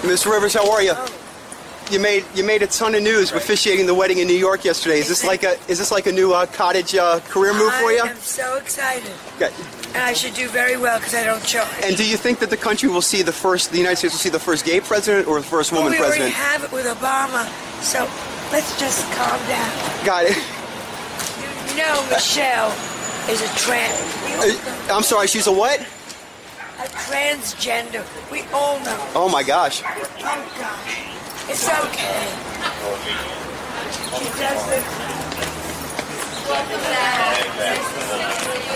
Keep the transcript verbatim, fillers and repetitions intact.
Mister Rivers, how are you? You made you made a ton of news officiating the wedding in New York yesterday. Is this like a is this like a new uh, cottage uh, career move for you? I am so excited. Okay. And I should do very well because I don't charge. And do you think that the country will see the first, the United States will see the first gay president or the first woman well, we president? already have it with Obama, so let's just calm down. Got it. You know Michelle is a trans. Uh, I'm sorry, she's a what? A transgender. We all know. Oh my gosh. Oh gosh. It's okay. She does it.